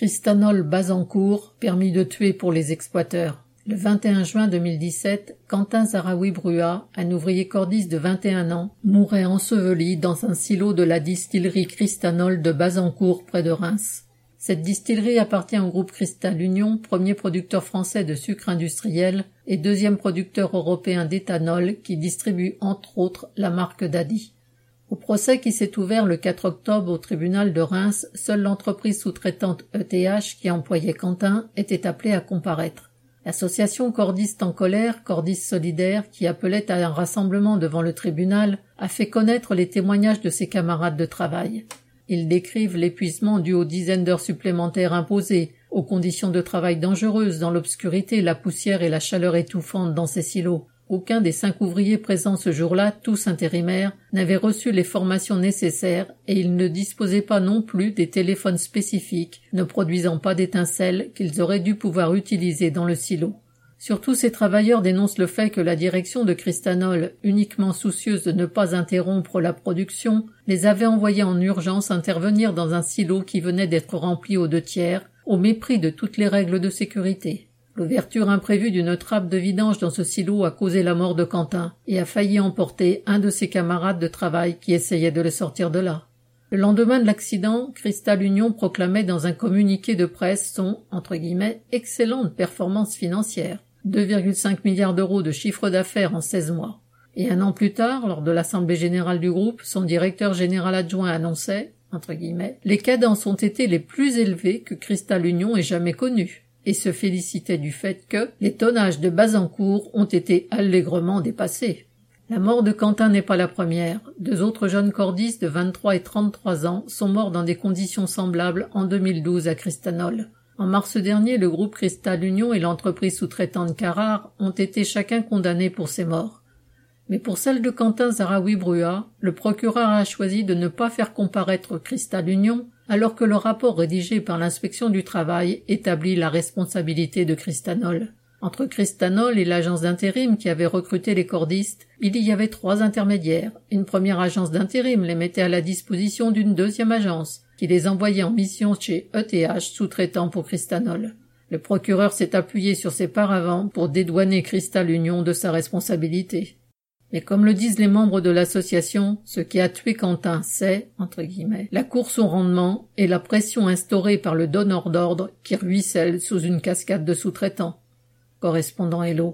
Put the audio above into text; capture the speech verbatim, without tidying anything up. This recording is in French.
Cristanol Bazancourt, permis de tuer pour les exploiteurs. Le vingt et un juin deux mille dix-sept, Quentin Zaraoui-Brua, un ouvrier cordiste de vingt et un ans, mourait enseveli dans un silo de la distillerie Cristanol de Bazancourt près de Reims. Cette distillerie appartient au groupe Cristal Union, premier producteur français de sucre industriel et deuxième producteur européen d'éthanol qui distribue entre autres la marque Daddy. Au procès qui s'est ouvert le quatre octobre au tribunal de Reims, seule l'entreprise sous-traitante E T H qui employait Quentin était appelée à comparaître. L'association Cordistes en colère, Cordistes solidaires, qui appelait à un rassemblement devant le tribunal, a fait connaître les témoignages de ses camarades de travail. Ils décrivent l'épuisement dû aux dizaines d'heures supplémentaires imposées, aux conditions de travail dangereuses dans l'obscurité, la poussière et la chaleur étouffante dans ces silos. Aucun des cinq ouvriers présents ce jour-là, tous intérimaires, n'avait reçu les formations nécessaires et ils ne disposaient pas non plus des téléphones spécifiques, ne produisant pas d'étincelles qu'ils auraient dû pouvoir utiliser dans le silo. Surtout, ces travailleurs dénoncent le fait que la direction de Cristanol, uniquement soucieuse de ne pas interrompre la production, les avait envoyés en urgence intervenir dans un silo qui venait d'être rempli aux deux tiers, au mépris de toutes les règles de sécurité. L'ouverture imprévue d'une trappe de vidange dans ce silo a causé la mort de Quentin et a failli emporter un de ses camarades de travail qui essayait de le sortir de là. Le lendemain de l'accident, Cristal Union proclamait dans un communiqué de presse son, entre guillemets, excellente performance financière, deux virgule cinq milliards d'euros de chiffre d'affaires en seize mois. Et un an plus tard, lors de l'assemblée générale du groupe, son directeur général adjoint annonçait, entre guillemets, les cadences ont été les plus élevées que Cristal Union ait jamais connues, et se félicitait du fait que les tonnages de Bazancourt ont été allègrement dépassés. La mort de Quentin n'est pas la première. Deux autres jeunes cordistes de vingt-trois et trente-trois ans sont morts dans des conditions semblables en deux mille douze à Cristanol. En mars dernier, le groupe Cristal Union et l'entreprise sous-traitante Carrare ont été chacun condamnés pour ces morts. Mais pour celle de Quentin Zaraoui-Brua, le procureur a choisi de ne pas faire comparaître Cristal Union alors que le rapport rédigé par l'inspection du travail établit la responsabilité de Cristanol. Entre Cristanol et l'agence d'intérim qui avait recruté les cordistes, il y avait trois intermédiaires. Une première agence d'intérim les mettait à la disposition d'une deuxième agence, qui les envoyait en mission chez E T H, sous-traitant pour Cristanol. Le procureur s'est appuyé sur ses paravents pour dédouaner Cristal Union de sa responsabilité. Mais comme le disent les membres de l'association, ce qui a tué Quentin, c'est, entre guillemets, la course au rendement et la pression instaurée par le donneur d'ordre qui ruisselle sous une cascade de sous-traitants. Correspondant Hello.